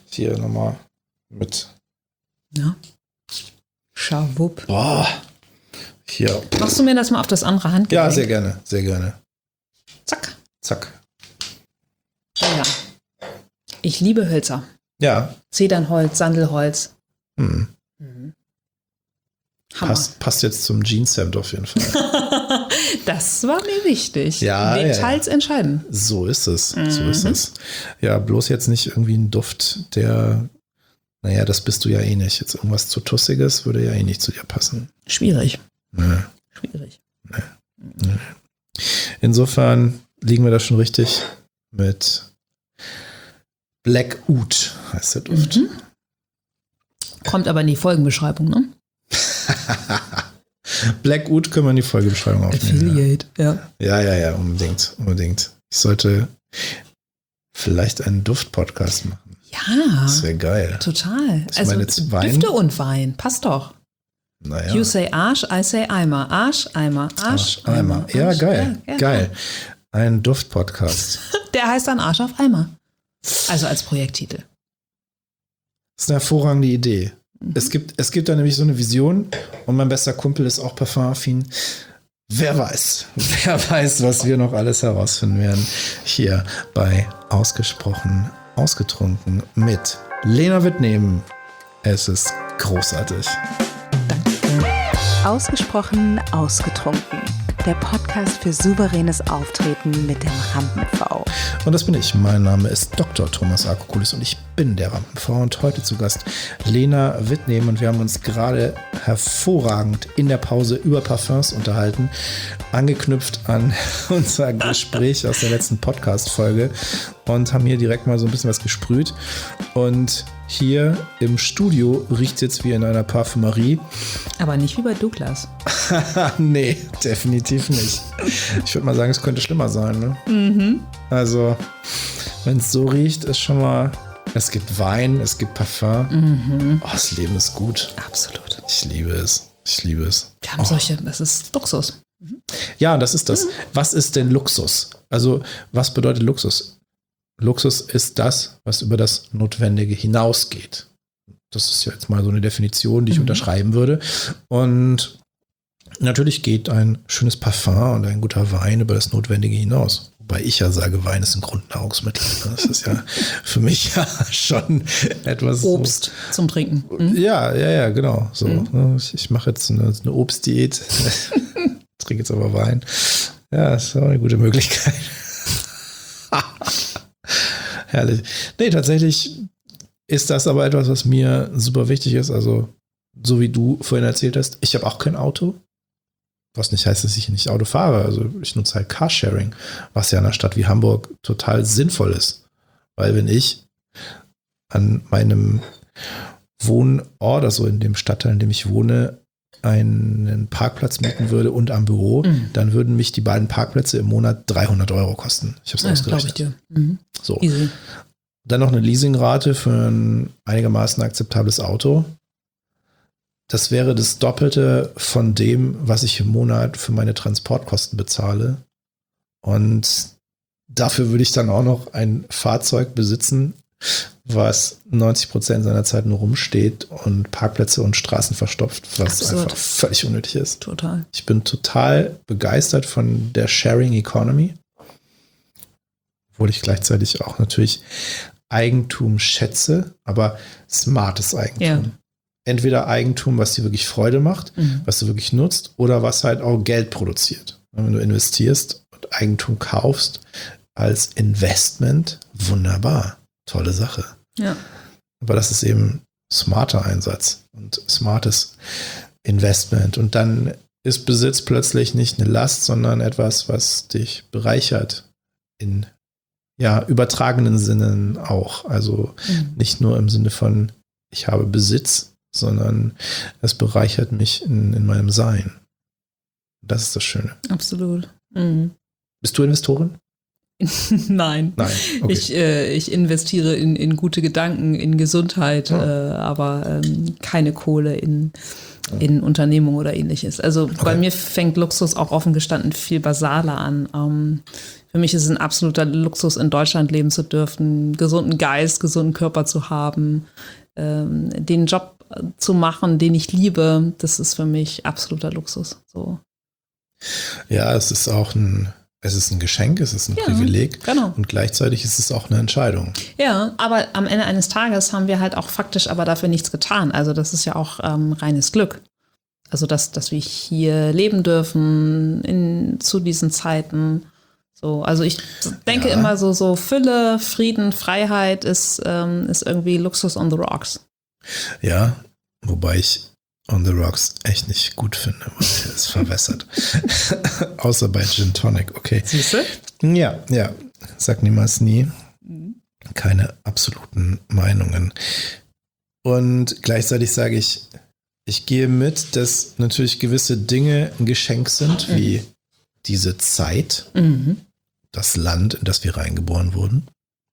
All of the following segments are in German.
hier nochmal mit. Ja. Schawupp. Boah. Hier. Machst du mir das mal auf das andere Handgelenk? Ja, sehr gerne, sehr gerne. Zack. Zack. Ja. Ich liebe Hölzer. Ja. Zedernholz, Sandelholz. Hm. Hammer. Passt jetzt zum Jeans-Hemd auf jeden Fall. Das war mir wichtig. Ja, Details entscheiden. So ist es. So ist es. Ja, bloß jetzt nicht irgendwie ein Duft, der, naja, das bist du ja eh nicht. Jetzt irgendwas zu Tussiges würde ja eh nicht zu dir passen. Schwierig. Nee. Schwierig. Nee. Insofern liegen wir da schon richtig mit Black Oud, heißt der Duft. Kommt aber in die Folgenbeschreibung, ne? Black Oud können wir in die Folgebeschreibung aufnehmen. Affiliate, ja. Ja, unbedingt. Ich sollte vielleicht einen Duft-Podcast machen. Ja. Das wäre geil. Total. Ich meine, jetzt Wein. Düfte und Wein, passt doch. Naja. You say Arsch, I say Eimer. Arsch, Eimer, Arsch, Eimer. Ja, Arsch. geil. Ja, geil. Ein Duft-Podcast. Der heißt dann Arsch auf Eimer. Also als Projekttitel. Das ist eine hervorragende Idee. Es gibt da nämlich so eine Vision und mein bester Kumpel ist auch parfumaffin. Wer weiß, was wir noch alles herausfinden werden. Hier bei Ausgesprochen Ausgetrunken mit Lena Wittnehmen. Es ist großartig. Ausgesprochen Ausgetrunken. Der Podcast für souveränes Auftreten mit dem Rampen-V. Und das bin ich. Mein Name ist Dr. Thomas Akokulis und ich bin der Rampen-V. Und heute zu Gast Lena Wittnehmen. Und wir haben uns gerade hervorragend in der Pause über Parfums unterhalten. Angeknüpft an unser Gespräch aus der letzten Podcast-Folge. Und haben hier direkt mal so ein bisschen was gesprüht. Und hier im Studio riecht es jetzt wie in einer Parfümerie. Aber nicht wie bei Douglas. Nee, definitiv nicht. Ich würde mal sagen, es könnte schlimmer sein. Ne? Also, wenn es so riecht, ist schon mal, es gibt Wein, es gibt Parfum. Oh, das Leben ist gut. Absolut. Ich liebe es. Wir haben solche, das ist Luxus. Ja, das ist das. Was ist denn Luxus? Also, was bedeutet Luxus? Luxus ist das, was über das Notwendige hinausgeht. Das ist jetzt mal so eine Definition, die ich unterschreiben würde. Und natürlich geht ein schönes Parfum und ein guter Wein über das Notwendige hinaus. Wobei ich ja sage, Wein ist ein Grundnahrungsmittel. Das ist ja für mich ja schon etwas. Obst zum Trinken. Ja, genau. So, ich mache jetzt eine Obstdiät. Trinke jetzt aber Wein. Ja, das ist auch eine gute Möglichkeit. Herrlich. Nee, tatsächlich ist das aber etwas, was mir super wichtig ist. Also, so wie du vorhin erzählt hast, ich habe auch kein Auto. Was nicht heißt, dass ich nicht Auto fahre. Also, ich nutze halt Carsharing, was ja in einer Stadt wie Hamburg total sinnvoll ist. Weil wenn ich an meinem Wohnort, also in dem Stadtteil, in dem ich wohne, einen Parkplatz mieten würde und am Büro, dann würden mich die beiden Parkplätze im Monat 300 € kosten. Ich habe es ausgerechnet. Glaube ich dir. So. Easy. Dann noch eine Leasingrate für ein einigermaßen akzeptables Auto. Das wäre das Doppelte von dem, was ich im Monat für meine Transportkosten bezahle. Und dafür würde ich dann auch noch ein Fahrzeug besitzen, was 90% seiner Zeit nur rumsteht und Parkplätze und Straßen verstopft, was einfach völlig unnötig ist. Total. Ich bin total begeistert von der Sharing Economy, obwohl ich gleichzeitig auch natürlich Eigentum schätze, aber smartes Eigentum. Ja. Entweder Eigentum, was dir wirklich Freude macht, was du wirklich nutzt, oder was halt auch Geld produziert. Wenn du investierst und Eigentum kaufst als Investment, wunderbar. Tolle Sache. Ja. Aber das ist eben smarter Einsatz und smartes Investment. Und dann ist Besitz plötzlich nicht eine Last, sondern etwas, was dich bereichert in übertragenen Sinnen auch. Also nicht nur im Sinne von, ich habe Besitz, sondern es bereichert mich in meinem Sein. Das ist das Schöne. Absolut. Bist du Investorin? Nein. Okay. Ich investiere in gute Gedanken, in Gesundheit, aber keine Kohle in Unternehmung oder ähnliches. Also bei mir fängt Luxus auch offen gestanden viel basaler an. für mich ist es ein absoluter Luxus, in Deutschland leben zu dürfen, gesunden Geist, gesunden Körper zu haben, den Job zu machen, den ich liebe. Das ist für mich absoluter Luxus. So. Ja, es ist ein Geschenk, es ist ein Privileg, genau. Und gleichzeitig ist es auch eine Entscheidung. Ja, aber am Ende eines Tages haben wir halt auch faktisch aber dafür nichts getan. Also das ist ja auch reines Glück. Also dass wir hier leben dürfen zu diesen Zeiten. So, also ich denke immer so Fülle, Frieden, Freiheit ist irgendwie Luxus on the rocks. Ja, wobei ich On the Rocks echt nicht gut finde, weil er ist verwässert. Außer bei Gin Tonic, okay. Siehst du? Ja, sag niemals nie. Keine absoluten Meinungen. Und gleichzeitig sage ich gehe mit, dass natürlich gewisse Dinge ein Geschenk sind, wie diese Zeit, das Land, in das wir reingeboren wurden.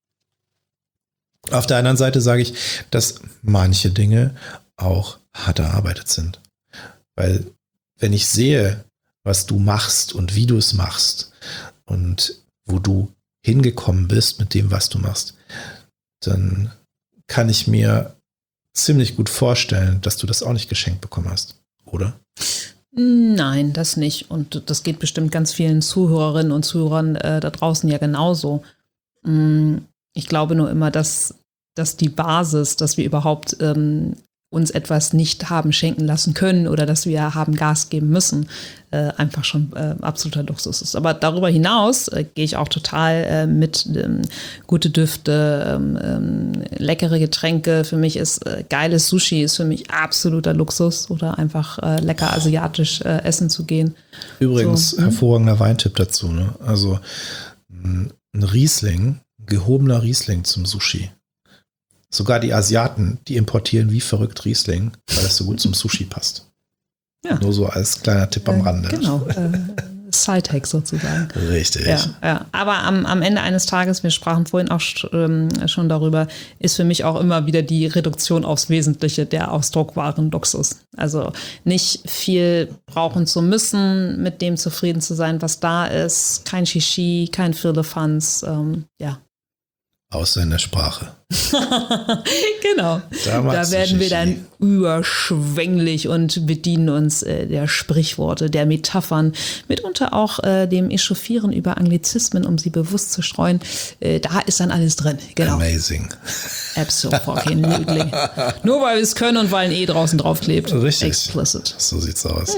Auf der anderen Seite sage ich, dass manche Dinge auch hart erarbeitet sind. Weil wenn ich sehe, was du machst und wie du es machst und wo du hingekommen bist mit dem, was du machst, dann kann ich mir ziemlich gut vorstellen, dass du das auch nicht geschenkt bekommen hast, oder? Nein, das nicht. Und das geht bestimmt ganz vielen Zuhörerinnen und Zuhörern da draußen ja genauso. Ich glaube nur immer, dass die Basis, dass wir überhaupt uns etwas nicht haben schenken lassen können oder dass wir haben Gas geben müssen, einfach schon absoluter Luxus ist. Aber darüber hinaus gehe ich auch total mit gute Düfte, leckere Getränke. Für mich ist geiles Sushi ist für mich absoluter Luxus oder einfach lecker asiatisch essen zu gehen. Übrigens, so, hervorragender Weintipp dazu. Ne? Also ein Riesling, gehobener Riesling zum Sushi. Sogar die Asiaten, die importieren wie verrückt Riesling, weil das so gut zum Sushi passt. Ja. Nur so als kleiner Tipp am Rande. Genau, Side-Hack sozusagen. Richtig. Ja. Aber am Ende eines Tages, wir sprachen vorhin auch schon darüber, ist für mich auch immer wieder die Reduktion aufs Wesentliche der ausdruckbaren Luxus. Also nicht viel brauchen zu müssen, mit dem zufrieden zu sein, was da ist. Kein Shishi, kein Firlefanz, Außer in der Sprache. Genau. Da werden wir dann überschwänglich und bedienen uns der Sprichworte, der Metaphern, mitunter auch dem Echauffieren über Anglizismen, um sie bewusst zu streuen. Da ist dann alles drin. Genau. Amazing. Absolutely. Nur weil wir es können und weil ein E draußen drauf klebt. Richtig. Explicit. So sieht's aus.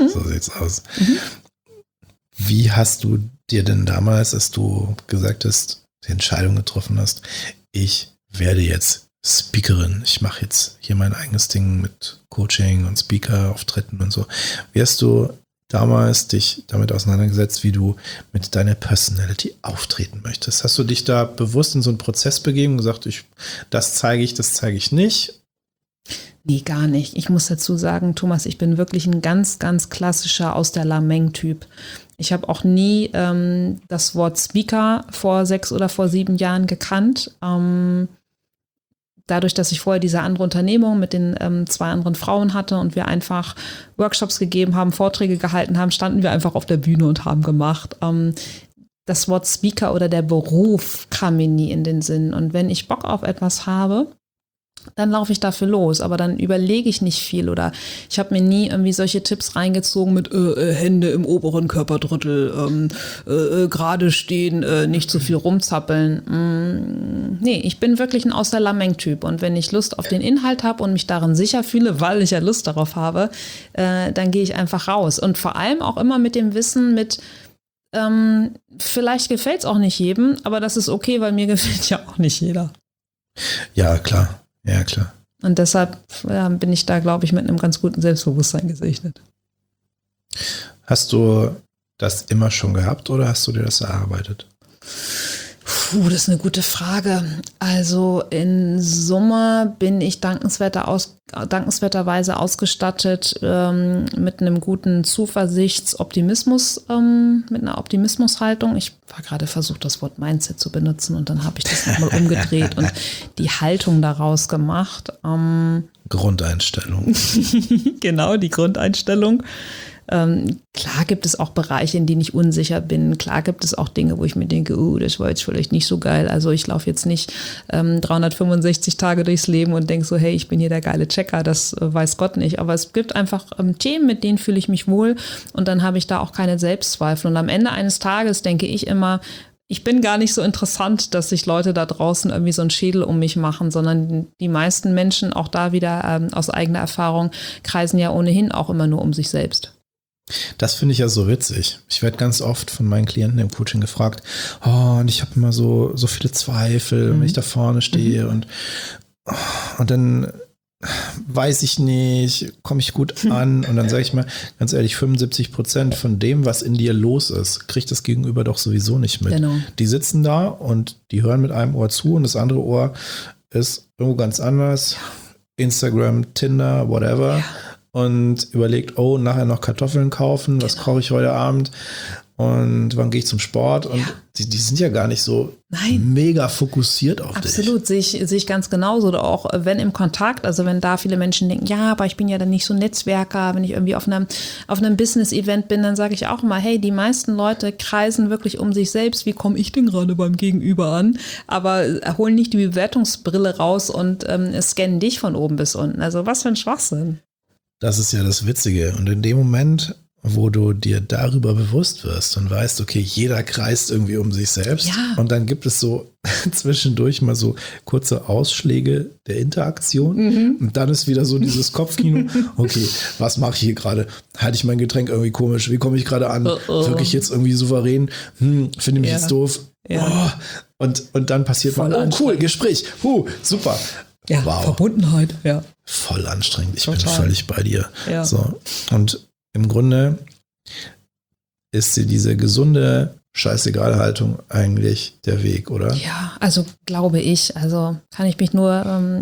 Wie hast du dir denn damals, als du gesagt hast, die Entscheidung getroffen hast, ich werde jetzt Speakerin, ich mache jetzt hier mein eigenes Ding mit Coaching und Speaker-Auftritten und so. Wie hast du damals dich damit auseinandergesetzt, wie du mit deiner Personality auftreten möchtest? Hast du dich da bewusst in so einen Prozess begeben und gesagt, das zeige ich nicht? Nee, gar nicht. Ich muss dazu sagen, Thomas, ich bin wirklich ein ganz, ganz klassischer aus der Lameng-Typ. Ich habe auch nie das Wort Speaker vor 6 oder vor 7 Jahren gekannt. Dadurch, dass ich vorher diese andere Unternehmung mit den 2 anderen Frauen hatte und wir einfach Workshops gegeben haben, Vorträge gehalten haben, standen wir einfach auf der Bühne und haben gemacht. Das Wort Speaker oder der Beruf kam mir nie in den Sinn. Und wenn ich Bock auf etwas habe, dann laufe ich dafür los, aber dann überlege ich nicht viel oder ich habe mir nie irgendwie solche Tipps reingezogen mit Hände im oberen Körperdrittel, gerade stehen, nicht zu viel rumzappeln. Nee, ich bin wirklich ein aus der Lameng-Typ und wenn ich Lust auf den Inhalt habe und mich darin sicher fühle, weil ich ja Lust darauf habe, dann gehe ich einfach raus und vor allem auch immer mit dem Wissen vielleicht gefällt es auch nicht jedem, aber das ist okay, weil mir gefällt ja auch nicht jeder. Ja, klar. Ja, klar. Und deshalb bin ich da, glaube ich, mit einem ganz guten Selbstbewusstsein gesegnet. Hast du das immer schon gehabt oder hast du dir das erarbeitet? Das ist eine gute Frage. Also in Summe bin ich dankenswerterweise ausgestattet mit einem guten Zuversichts-Optimismus, mit einer Optimismushaltung. Ich war gerade versucht, das Wort Mindset zu benutzen und dann habe ich das nochmal umgedreht und die Haltung daraus gemacht. Grundeinstellung. Genau, die Grundeinstellung. Klar gibt es auch Bereiche, in denen ich unsicher bin. Klar gibt es auch Dinge, wo ich mir denke, das war jetzt vielleicht nicht so geil. Also ich laufe jetzt nicht 365 Tage durchs Leben und denke so, hey, ich bin hier der geile Checker. Das weiß Gott nicht. Aber es gibt einfach Themen, mit denen fühle ich mich wohl und dann habe ich da auch keine Selbstzweifel. Und am Ende eines Tages denke ich immer, ich bin gar nicht so interessant, dass sich Leute da draußen irgendwie so einen Schädel um mich machen, sondern die meisten Menschen, auch da wieder aus eigener Erfahrung, kreisen ja ohnehin auch immer nur um sich selbst. Das finde ich ja so witzig. Ich werde ganz oft von meinen Klienten im Coaching gefragt, und ich habe immer so viele Zweifel, wenn ich da vorne stehe und dann weiß ich nicht, komme ich gut an und dann sage ich mal, ganz ehrlich, 75% von dem, was in dir los ist, kriegt das Gegenüber doch sowieso nicht mit. Genau. Die sitzen da und die hören mit einem Ohr zu und das andere Ohr ist irgendwo ganz anders. Instagram, Tinder, whatever. Und überlegt, nachher noch Kartoffeln kaufen, was koche ich heute Abend und wann gehe ich zum Sport und die sind ja gar nicht so mega fokussiert auf dich. Absolut, sehe ich ganz genauso. Oder auch wenn im Kontakt, also wenn da viele Menschen denken, ja, aber ich bin ja dann nicht so Netzwerker, wenn ich irgendwie auf einem Business-Event bin, dann sage ich auch immer, hey, die meisten Leute kreisen wirklich um sich selbst, wie komme ich denn gerade beim Gegenüber an, aber holen nicht die Bewertungsbrille raus und scannen dich von oben bis unten. Also was für ein Schwachsinn. Das ist ja das Witzige und in dem Moment, wo du dir darüber bewusst wirst und weißt, okay, jeder kreist irgendwie um sich selbst und dann gibt es so zwischendurch mal so kurze Ausschläge der Interaktion und dann ist wieder so dieses Kopfkino, okay, was mache ich hier gerade? Halte ich mein Getränk irgendwie komisch? Wie komme ich gerade an? Wirke ich jetzt irgendwie souverän? Finde mich jetzt doof? Ja. Und dann passiert mal, cool, Gespräch, super. Ja, wow. Verbundenheit, ja. Voll anstrengend, ich bin völlig bei dir. Ja. So. Und im Grunde ist dir diese gesunde Scheißegal-Haltung eigentlich der Weg, oder? Ja, also glaube ich. Also kann ich mich nur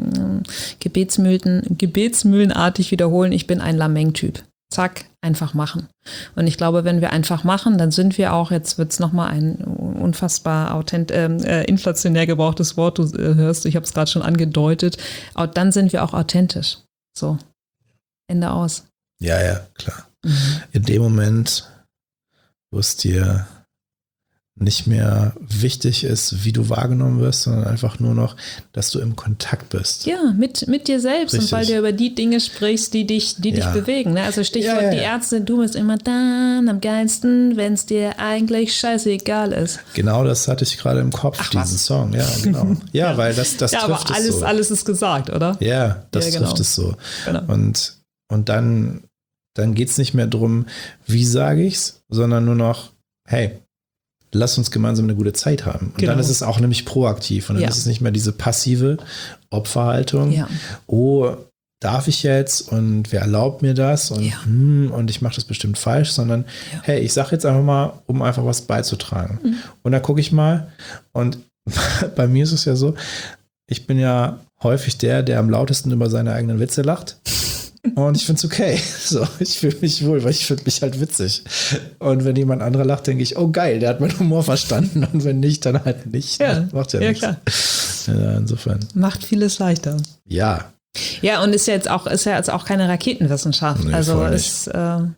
gebetsmühlenartig wiederholen. Ich bin ein Lameng-Typ. Zack, einfach machen. Und ich glaube, wenn wir einfach machen, dann sind wir auch, jetzt wird es nochmal ein unfassbar inflationär gebrauchtes Wort, du hörst, ich habe es gerade schon angedeutet, dann sind wir auch authentisch. So, Ende aus. Ja, klar. In dem Moment, wo es dir nicht mehr wichtig ist, wie du wahrgenommen wirst, sondern einfach nur noch, dass du im Kontakt bist. Ja, mit dir selbst. Richtig. Und weil du über die Dinge sprichst, die dich bewegen. Ne? Also Stichwort die Ärzte, du bist immer dann am geilsten, wenn es dir eigentlich scheißegal ist. Genau das hatte ich gerade im Kopf, diesen Song. Ja, genau. Ja, weil das trifft aber es so. Alles ist gesagt, oder? Ja, das trifft es so. Genau. Und dann geht es nicht mehr darum, wie sage ich's, sondern nur noch, hey, lass uns gemeinsam eine gute Zeit haben. Und dann ist es auch nämlich proaktiv. Und dann ist es nicht mehr diese passive Opferhaltung. Ja. Darf ich jetzt? Und wer erlaubt mir das? Und, und ich mache das bestimmt falsch, sondern hey, ich sage jetzt einfach mal, um einfach was beizutragen. Und dann gucke ich mal. Und bei mir ist es ja so, ich bin ja häufig der am lautesten über seine eigenen Witze lacht. Und ich finde es okay. So, ich fühle mich wohl, weil ich finde mich halt witzig. Und wenn jemand anderer lacht, denke ich, oh geil, der hat meinen Humor verstanden. Und wenn nicht, dann halt nicht. Ja, macht ja nichts. Klar. Ja, insofern. Macht vieles leichter. Ja. Ja, und ist ja jetzt auch keine Raketenwissenschaft. Nee, also ist,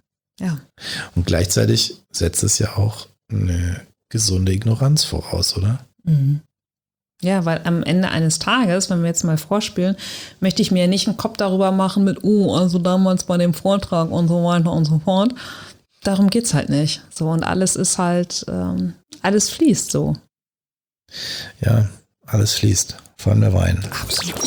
Und gleichzeitig setzt es ja auch eine gesunde Ignoranz voraus, oder? Mhm. Ja, weil am Ende eines Tages, wenn wir jetzt mal vorspielen, möchte ich mir nicht einen Kopf darüber machen mit, also damals bei dem Vortrag und so weiter und so fort. Darum geht's halt nicht. So, und alles ist halt, alles fließt so. Ja, alles fließt. Vor allem der Wein. Absolut.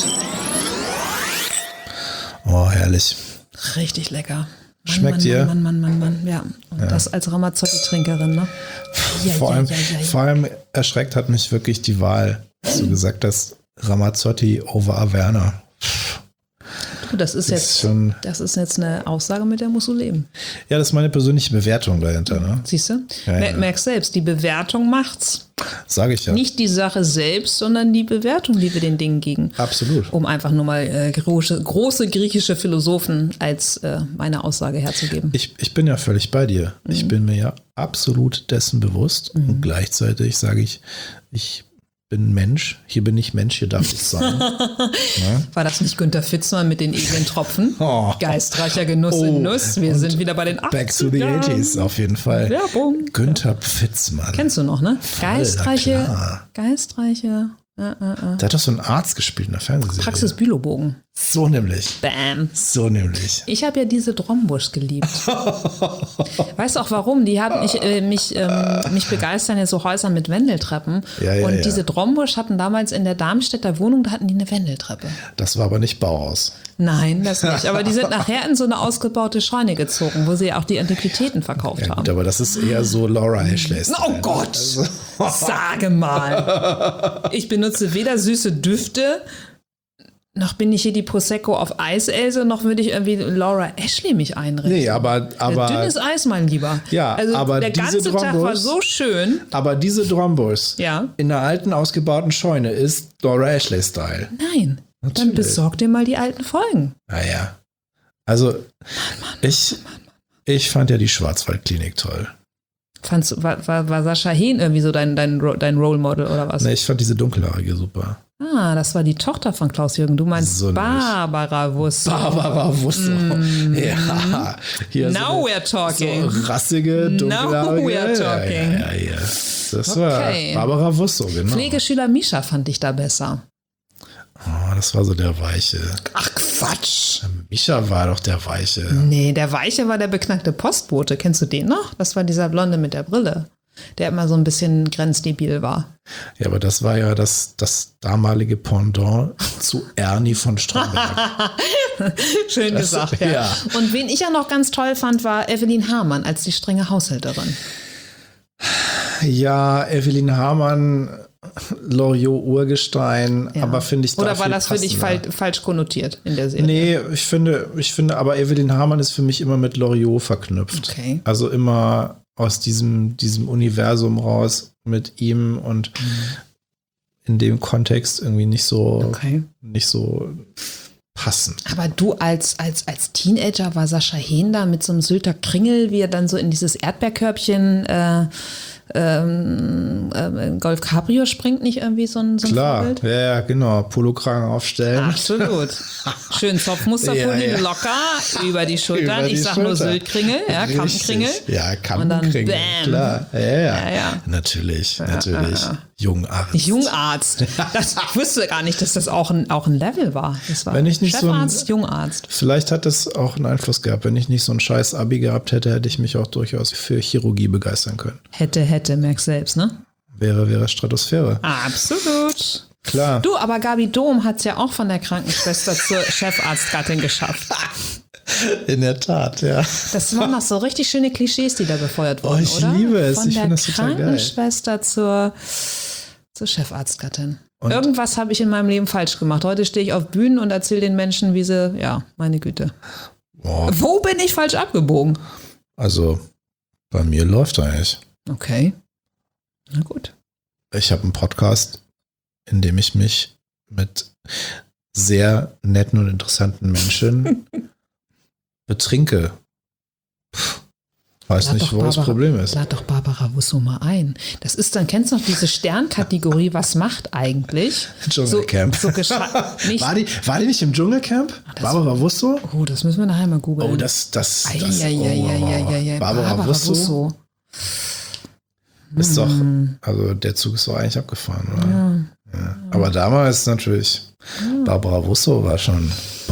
Oh, herrlich. Richtig lecker. Schmeckt dir? Mann. Ja, und das als Ramazzotti-Trinkerin, ne? Vor allem erschreckt hat mich wirklich die Wahl. Dass du gesagt hast, Ramazzotti over Averna. Das ist jetzt eine Aussage, mit der musst du leben. Ja, das ist meine persönliche Bewertung dahinter. Ne? Siehst du? Merkst selbst, die Bewertung macht's. Sage ich ja. Nicht die Sache selbst, sondern die Bewertung, die wir den Dingen geben. Absolut. Um einfach nur mal große griechische Philosophen als meine Aussage herzugeben. Ich bin ja völlig bei dir. Ich bin mir ja absolut dessen bewusst. Und gleichzeitig sage ich bin Mensch, hier bin ich Mensch, hier darf ich sein. Ja? War das nicht Günther Fitzmann mit den edlen Tropfen? Oh. Geistreicher Genuss in Nuss. Wir und sind wieder bei den 80ern. Back to the 80s, auf jeden Fall. Werbung. Günther Fitzmann. Kennst du noch, ne? Geistreiche. Der hat doch so einen Arzt gespielt in der Fernsehserie. Praxis Bülowbogen. So nämlich. Bam. So nämlich. Ich habe ja diese Drombusch geliebt. Weißt du auch warum? Die haben mich begeistern ja so Häuser mit Wendeltreppen. Ja, und ja. diese Drombusch hatten damals in der Darmstädter Wohnung, da hatten die eine Wendeltreppe. Das war aber nicht Bauhaus. Nein, das nicht. Aber die sind nachher in so eine ausgebaute Scheune gezogen, wo sie auch die Antiquitäten verkauft Ja, haben. gut, aber das ist eher so Laura Ashley. Oh Gott! Sage mal. Ich benutze weder süße Düfte, noch bin ich hier die Prosecco auf Eis-Else, noch würde ich irgendwie Laura Ashley mich einrichten. Nee, aber Dünnes Eis, mein Lieber. Ja, also aber der diese ganze Tag war so schön. Aber diese Drombusch Ja. in einer alten, ausgebauten Scheune ist Laura Ashley-Style. Nein, dann Natürlich. besorg dir mal die alten Folgen. Naja. Also, ich fand ja die Schwarzwaldklinik toll. War Sascha Hehn irgendwie so dein Role Model oder was? Nee, ich fand diese dunkelhaarige super. Ah, das war die Tochter von Klaus-Jürgen. Du meinst So Barbara Wusso. Barbara Wusso. Ja. Hier Now so we're talking. So rassige, dunkelhaarige. Now we're talking. Ja. Das Okay. war Barbara Wusso, genau. Pflegeschüler Mischa fand ich da besser. Oh, das war so der Weiche. Ach Quatsch. Micha war doch der Weiche. Nee, der Weiche war der beknackte Postbote. Kennst du den noch? Das war dieser Blonde mit der Brille, der immer so ein bisschen grenzdebil war. Ja, aber das war ja das damalige Pendant zu Ernie von Stromberg. Schön gesagt, ja. ja. Und wen ich ja noch ganz toll fand, war Evelyn Hamann als die strenge Haushälterin. Ja, Evelyn Hamann, Loriot-Urgestein, Ja. aber finde ich Oder dafür war das für dich passender. falsch konnotiert in der Serie? Nee, ich finde, aber Evelyn Hamann ist für mich immer mit Loriot verknüpft. Okay. Also immer aus diesem Universum raus mit ihm und in dem Kontext irgendwie nicht so passend. Aber du als Teenager war Sascha Hehn da mit so einem Sylter Kringel, wie er dann so in dieses Erdbeerkörbchen Golf Cabrio springt, nicht irgendwie so ein Klar, Vorbild? ja, genau. Polokragen aufstellen. Absolut. Schön Zopfmusterfolie Ja. locker über die Schultern. Über die Ich sag nur Schulter. Syltkringel, ja, Richtig. Kampenkringel. Ja, Und Kampenkringel. dann bam. Klar, Ja. Natürlich. ja. Jungarzt. Jungarzt. Ich wusste gar nicht, dass das auch ein Level war. Das war Wenn ich nicht so ein- Chefarzt, Jungarzt. Vielleicht hat das auch einen Einfluss gehabt. Wenn ich nicht so ein scheiß Abi gehabt hätte, hätte ich mich auch durchaus für Chirurgie begeistern können. Hätte, merkst selbst, ne? Wäre Stratosphäre. Absolut. Klar. Du, aber Gabi Dohm hat es ja auch von der Krankenschwester zur Chefarztgattin geschafft. In der Tat, ja. Das waren noch so richtig schöne Klischees, die da befeuert wurden, ich oder? liebe es. Von Ich der finde das total geil. Krankenschwester zur Chefarztgattin. Und- Irgendwas habe ich in meinem Leben falsch gemacht. Heute stehe ich auf Bühnen und erzähle den Menschen, wie sie, ja, meine Güte. Boah, Wo bin ich falsch abgebogen? also, bei mir läuft eigentlich. Okay. Na gut. Ich habe einen Podcast, in dem ich mich mit sehr netten und interessanten Menschen betrinke. Weiß Lad nicht, doch wo das Barbara- Problem ist. Lad doch Barbara Wusso mal ein. Das ist dann, kennst du noch diese Sternkategorie, was macht eigentlich? Dschungelcamp. So nicht, War die nicht im Dschungelcamp? das- Barbara Wusso? oh, das müssen wir nachher mal googeln. Oh, das. Eieieiei. Barbara Wusso ist doch, also der Zug ist doch eigentlich abgefahren, oder? Ja. Aber damals natürlich, Barbara Wusso war schon,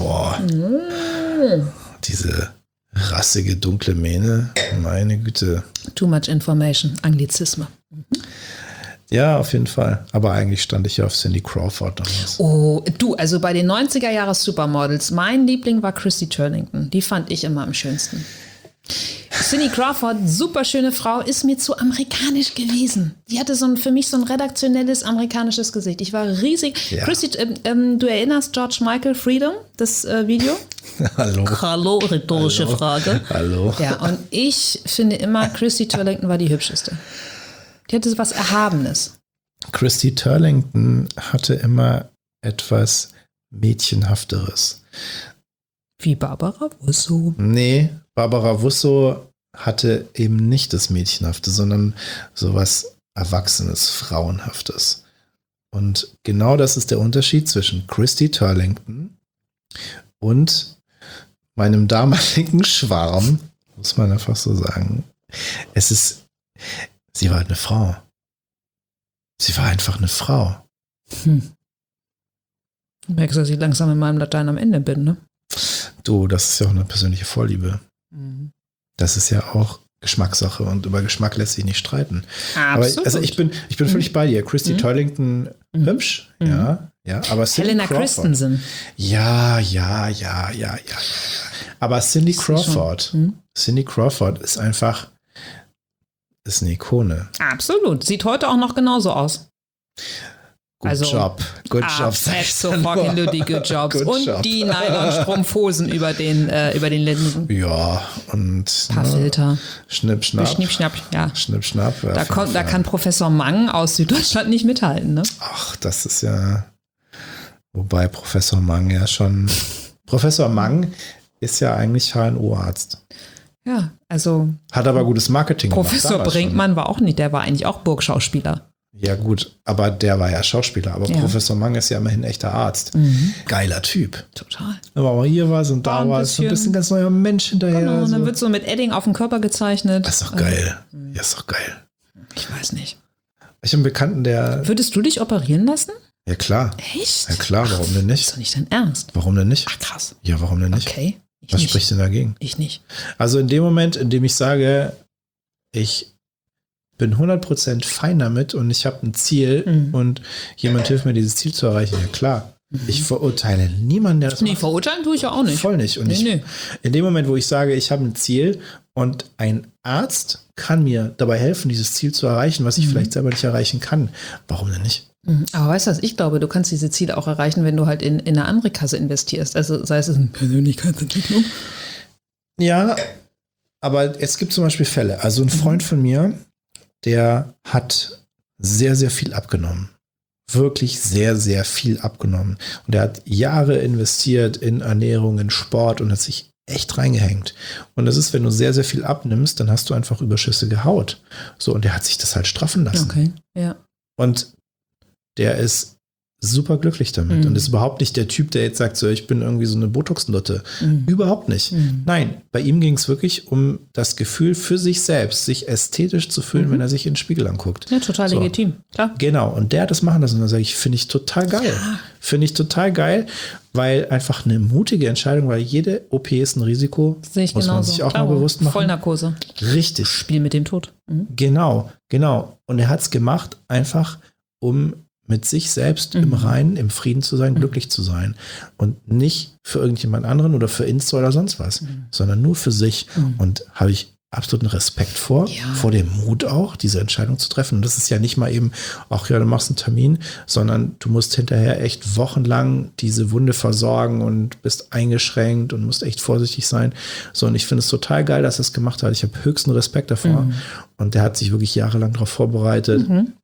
diese rassige, dunkle Mähne, meine Güte. Too much information, Anglizisme. Ja, auf jeden Fall. Aber eigentlich stand ich ja auf Cindy Crawford damals. Oh, du, also bei den 90er-Jahres-Supermodels, mein Liebling war Christy Turlington. Die fand ich immer am schönsten. Cindy Crawford, super schöne Frau, ist mir zu amerikanisch gewesen. Die hatte für mich so ein redaktionelles amerikanisches Gesicht. Ich war riesig. Ja. Christy, du erinnerst George Michael Freedom, das Video? Hallo. Hallo, rhetorische Frage. Hallo. Ja, und ich finde immer, Christy Turlington war die hübscheste. Die hatte so was Erhabenes. Christy Turlington hatte immer etwas Mädchenhafteres. Wie Barbara Wusso. Nee, Barbara Wusso hatte eben nicht das Mädchenhafte, sondern sowas Erwachsenes, Frauenhaftes. Und genau das ist der Unterschied zwischen Christy Turlington und meinem damaligen Schwarm, muss man einfach so sagen. Sie war eine Frau. Sie war einfach eine Frau. Du merkst, dass ich langsam in meinem Latein am Ende bin, ne? Du, das ist ja auch eine persönliche Vorliebe. Das ist ja auch Geschmackssache und über Geschmack lässt sich nicht streiten. Absolut. Aber also ich bin völlig bei dir. Christy Turlington, hübsch, ja, aber Cindy Helena Crawford. Christensen. Ja. Aber Cindy Crawford, Cindy Crawford ist einfach, ist eine Ikone. Absolut. Sieht heute auch noch genauso aus. Good job. So fucking Ludi, good jobs. Und job. die Nylon-Strumpfhosen über den Linsen. Ja, und Paar Filter. Schnipp, schnapp. Schnipp, schnapp, ja. Schnipp, schnapp. Da kann Professor Mang aus Süddeutschland nicht mithalten, ne? Ach, das ist ja, wobei Professor Mang Professor Mang ist ja eigentlich HNO-Arzt. Ja, also. Hat aber gutes Marketing Professor gemacht. Brinkmann war auch nicht, der war eigentlich auch Burgschauspieler. Ja gut, aber der war ja Schauspieler. Aber Ja. Professor Mang ist ja immerhin ein echter Arzt. Geiler Typ. Total. Aber hier war es und da war es so ein bisschen ganz neuer Mensch hinterher. Genau, und dann so. wird so mit Edding auf dem Körper gezeichnet. Das ist doch geil. Ja, ist doch geil. Ich weiß nicht. Ich habe einen Bekannten, der... Würdest du dich operieren lassen? Ja klar. Echt? Ja klar, warum denn Das nicht? ist doch nicht dein Ernst. Warum denn nicht? Ach, krass. Ja, warum denn nicht? Okay. Ich Was nicht. spricht denn dagegen? Ich nicht. Also in dem Moment, in dem ich sage, ich bin 100% fein damit und ich habe ein Ziel und jemand hilft mir, dieses Ziel zu erreichen, ja klar. Ich verurteile niemanden, der das Nee, macht. verurteilen tue ich ja auch nicht. Voll nicht. Und Nee. in dem Moment, wo ich sage, ich habe ein Ziel und ein Arzt kann mir dabei helfen, dieses Ziel zu erreichen, was ich vielleicht selber nicht erreichen kann, warum denn nicht? Aber weißt du was, ich glaube, du kannst diese Ziele auch erreichen, wenn du halt in eine andere Kasse investierst. Also sei es in Persönlichkeitsentwicklung. Ja, aber es gibt zum Beispiel Fälle. Also ein Freund von mir, der hat sehr, sehr viel abgenommen. Wirklich sehr, sehr viel abgenommen. Und er hat Jahre investiert in Ernährung, in Sport und hat sich echt reingehängt. Und das ist, wenn du sehr, sehr viel abnimmst, dann hast du einfach überschüssige Haut. So, und der hat sich das halt straffen lassen. Okay, ja. Und der ist super glücklich damit und ist überhaupt nicht der Typ, der jetzt sagt, so, ich bin irgendwie so eine Botox-Nutte. Überhaupt nicht. Nein, bei ihm ging es wirklich um das Gefühl für sich selbst, sich ästhetisch zu fühlen, wenn er sich in den Spiegel anguckt. Ja, total So. legitim, klar. Genau, und der hat das machen lassen und dann sage ich, finde ich total geil. Finde ich total geil, weil einfach eine mutige Entscheidung, weil jede OP ist ein Risiko, Sehe ich muss man genauso. sich auch Klar, mal bewusst machen. Vollnarkose. Richtig. Spiel mit dem Tod. Genau. Und er hat es gemacht, einfach um mit sich selbst im Reinen, im Frieden zu sein, glücklich zu sein. Und nicht für irgendjemand anderen oder für Insta oder sonst was, sondern nur für sich. Und habe ich absoluten Respekt vor dem Mut auch, diese Entscheidung zu treffen. Und das ist ja nicht mal eben, ach ja, du machst einen Termin, sondern du musst hinterher echt wochenlang diese Wunde versorgen und bist eingeschränkt und musst echt vorsichtig sein. So, und ich finde es total geil, dass er es gemacht hat. Ich habe höchsten Respekt davor. Und der hat sich wirklich jahrelang darauf vorbereitet.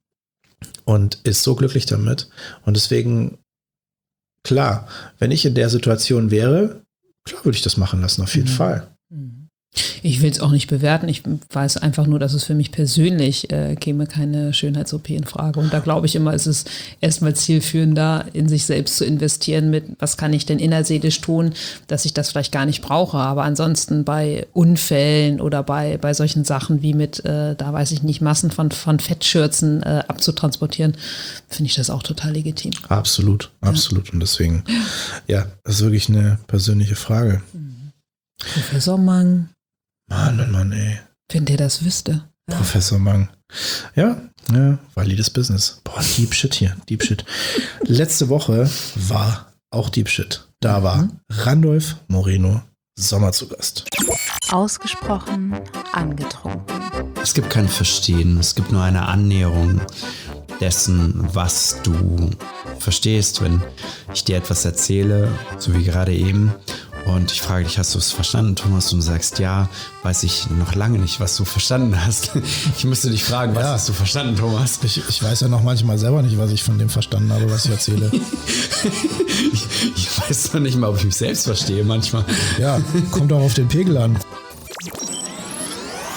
Und ist so glücklich damit. Und deswegen, klar, wenn ich in der Situation wäre, klar würde ich das machen lassen, auf jeden Fall. Ich will es auch nicht bewerten. Ich weiß einfach nur, dass es für mich persönlich käme keine Schönheits-OP in Frage. Und da glaube ich immer, ist es erstmal zielführender, in sich selbst zu investieren mit, was kann ich denn innerseelisch tun, dass ich das vielleicht gar nicht brauche. Aber ansonsten bei Unfällen oder bei solchen Sachen wie mit, da weiß ich nicht, Massen von Fettschürzen abzutransportieren, finde ich das auch total legitim. Absolut. Und deswegen, ja, das ist wirklich eine persönliche Frage. Professor Mang. Mann, ey. Wenn der das wüsste. Ja. Professor Mang. Ja, valides Business. Boah, Deep Shit hier, Deep Shit. Letzte Woche war auch Deep Shit. Da war Randolph Moreno Sommer zu Gast. Ausgesprochen angetrunken. Es gibt kein Verstehen, es gibt nur eine Annäherung dessen, was du verstehst, wenn ich dir etwas erzähle, so wie gerade eben. Und ich frage dich, hast du es verstanden, Thomas? Und du sagst, ja, weiß ich noch lange nicht, was du verstanden hast. Ich müsste dich fragen, was hast du verstanden, Thomas? Ich weiß ja noch manchmal selber nicht, was ich von dem verstanden habe, was ich erzähle. Ich weiß noch nicht mal, ob ich mich selbst verstehe manchmal. Ja, kommt auch auf den Pegel an.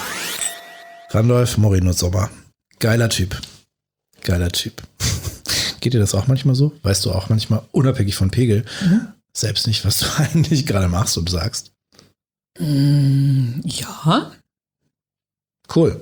Randolph Moreno Sommer. Geiler Typ. Geht dir das auch manchmal so? Weißt du auch manchmal, unabhängig von Pegel, selbst nicht, was du eigentlich gerade machst und sagst? Ja. Cool.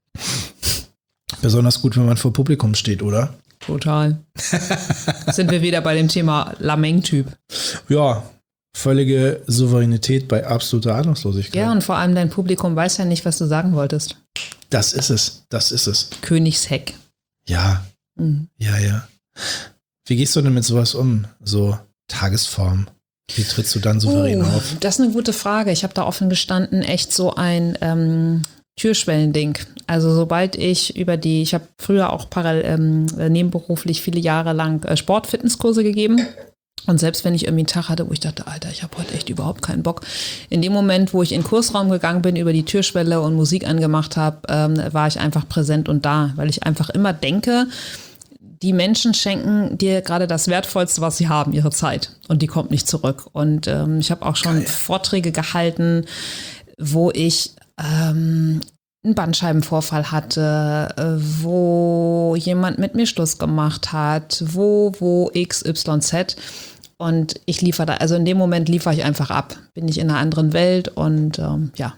Besonders gut, wenn man vor Publikum steht, oder? Total. Sind wir wieder bei dem Thema Lameng-Typ. Ja, völlige Souveränität bei absoluter Ahnungslosigkeit. Ja, und vor allem dein Publikum weiß ja nicht, was du sagen wolltest. Das ist es. Königsheck. Ja, ja. Wie gehst du denn mit sowas um? So Tagesform. Wie trittst du dann souverän auf? Das ist eine gute Frage. Ich habe da offen gestanden echt so ein Türschwellending. Also sobald ich ich habe früher auch nebenberuflich viele Jahre lang Sport-Fitnesskurse gegeben. Und selbst wenn ich irgendwie einen Tag hatte, wo ich dachte, Alter, ich habe heute echt überhaupt keinen Bock. In dem Moment, wo ich in den Kursraum gegangen bin, über die Türschwelle und Musik angemacht habe, war ich einfach präsent und da. Weil ich einfach immer denke, die Menschen schenken dir gerade das Wertvollste, was sie haben, ihre Zeit. Und die kommt nicht zurück. Und ich habe auch schon Vorträge gehalten, wo ich einen Bandscheibenvorfall hatte, wo jemand mit mir Schluss gemacht hat, wo XYZ. Und ich liefere da, also in dem Moment liefere ich einfach ab. Bin ich in einer anderen Welt und ja.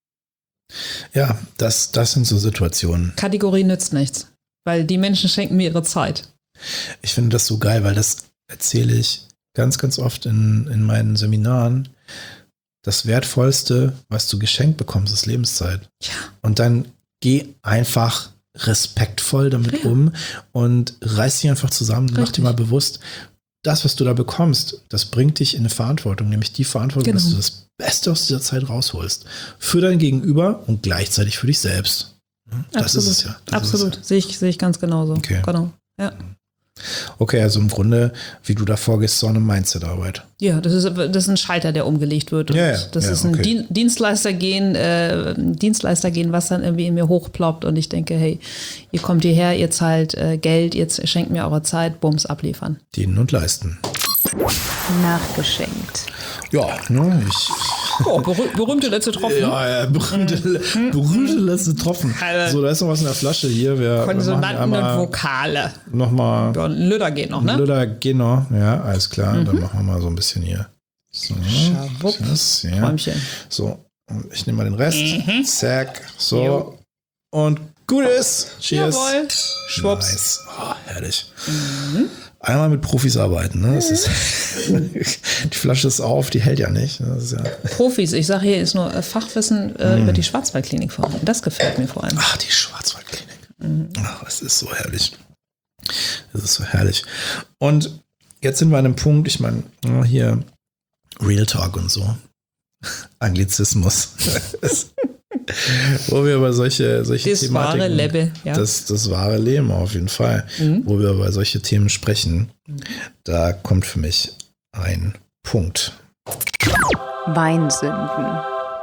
Ja, das sind so Situationen. Kategorie nützt nichts, weil die Menschen schenken mir ihre Zeit. Ich finde das so geil, weil das erzähle ich ganz, ganz oft in meinen Seminaren. Das Wertvollste, was du geschenkt bekommst, ist Lebenszeit. Ja. Und dann geh einfach respektvoll damit um und reiß dich einfach zusammen. Mach dir mal bewusst, das, was du da bekommst, das bringt dich in eine Verantwortung, nämlich die Verantwortung, dass du das Beste aus dieser Zeit rausholst. Für dein Gegenüber und gleichzeitig für dich selbst. Das ist es ja. Absolut. Sehe ich ganz genauso. Okay. Genau. Ja. Okay, also im Grunde, wie du da vorgehst, so eine Mindset-Arbeit. Ja, das ist ein Schalter, der umgelegt wird. Und das ist ein Dienstleistergehen, was dann irgendwie in mir hochploppt und ich denke, hey, ihr kommt hierher, ihr zahlt Geld, jetzt schenkt mir eure Zeit, Bums, abliefern. Dienen und leisten. Nachgeschenkt. Ja, ne, berühmte letzte Tropfen. Ja, berühmte letzte Tropfen. So, da ist noch was in der Flasche hier. Wir Konsonanten und Vokale. Nochmal. Ja, ein Lüder geht noch, ne? Lüder geht noch, ja, alles klar. Dann machen wir mal so ein bisschen hier. So, das, ja. Träumchen. So, und ich nehme mal den Rest. Zack, so. Jo. Und gut ist. Cheers. Jawohl. Schwupps. Nice. Oh, herrlich. Einmal mit Profis arbeiten, ne? Das ist die Flasche ist auf, die hält ja nicht. Das ist ja Profis, ich sage hier ist nur Fachwissen über die Schwarzwaldklinik vorhanden. Das gefällt mir vor allem. Ach, die Schwarzwaldklinik. Ach, es ist so herrlich. Es ist so herrlich. Und jetzt sind wir an einem Punkt, ich meine, hier Real Talk und so. Anglizismus. Wo wir über solche das Thematiken, wahre Level, ja. Das wahre Leben auf jeden Fall, wo wir über solche Themen sprechen, da kommt für mich ein Punkt. Weinsünden.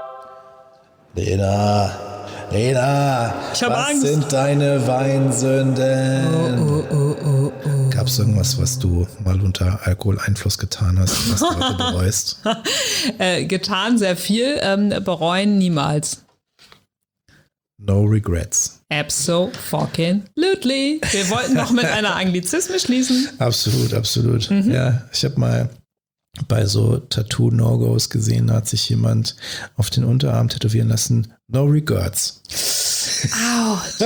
Lena, ich hab was Angst. sind deine Weinsünden? Gab es irgendwas, was du mal unter Alkoholeinfluss getan hast, was du heute bereust? Getan sehr viel, bereuen niemals. No regrets. Abso-fucking-lutely. Wir wollten noch mit einer Anglizismus schließen. Absolut. Ja, ich habe mal bei so Tattoo-No-Gos gesehen, da hat sich jemand auf den Unterarm tätowieren lassen. No regrets. Autsch.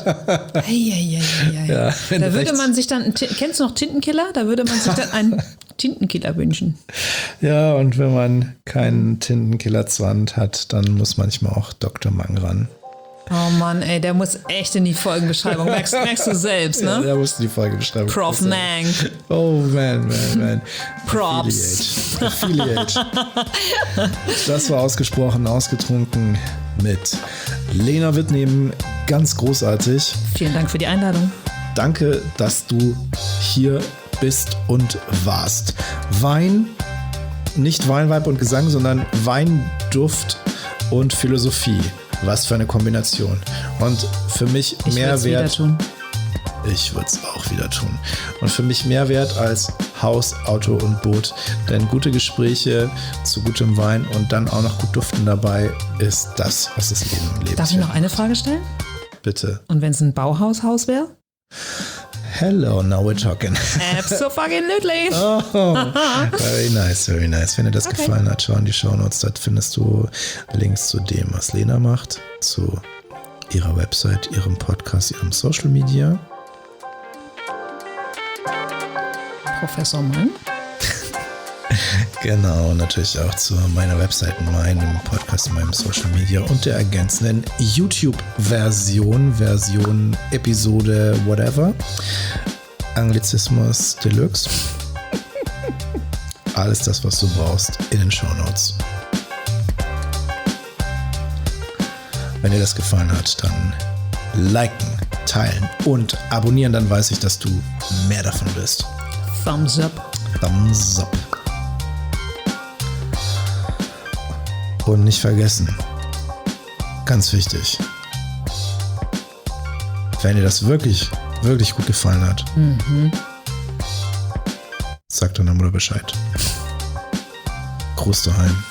Ja, da würde man sich dann, kennst du noch Tintenkiller? Da würde man sich dann einen Tintenkiller wünschen. Ja, und wenn man keinen Tintenkiller-Zwand hat, dann muss manchmal auch Dr. Mang ran. Oh Mann, ey, der muss echt in die Folgenbeschreibung. Merkst du selbst, ne? Ja, der muss in die Folgenbeschreibung. Prof Mang. Oh, man. Props. Affiliate. Das war ausgesprochen ausgetrunken mit Lena Wittneben. Ganz großartig. Vielen Dank für die Einladung. Danke, dass du hier bist und warst. Wein, nicht Wein, Weib und Gesang, sondern Wein, Duft und Philosophie. Was für eine Kombination. Und für mich mehr wert. Ich würde es auch wieder tun. Und für mich mehr wert als Haus, Auto und Boot. Denn gute Gespräche zu gutem Wein und dann auch noch gut duften dabei ist das, was das Leben im Leben ist. Darf ich noch eine Frage stellen? Bitte. Und wenn es ein Bauhaushaus wäre? Hello, now we're talking. Absolutely. Oh, very nice, very nice. Wenn dir das gefallen hat, schau in die Shownotes. Dort findest du Links zu dem, was Lena macht, zu ihrer Website, ihrem Podcast, ihrem Social Media. Professor Mann. Genau, natürlich auch zu meiner Website, meinem Podcast, meinem Social Media und der ergänzenden YouTube-Version, Episode, whatever. Anglizismus Deluxe. Alles das, was du brauchst, in den Shownotes. Wenn dir das gefallen hat, dann liken, teilen und abonnieren, dann weiß ich, dass du mehr davon bist. Thumbs up. Thumbs up. Und nicht vergessen, ganz wichtig, wenn dir das wirklich, wirklich gut gefallen hat, sag deiner Mutter Bescheid. Gruß daheim.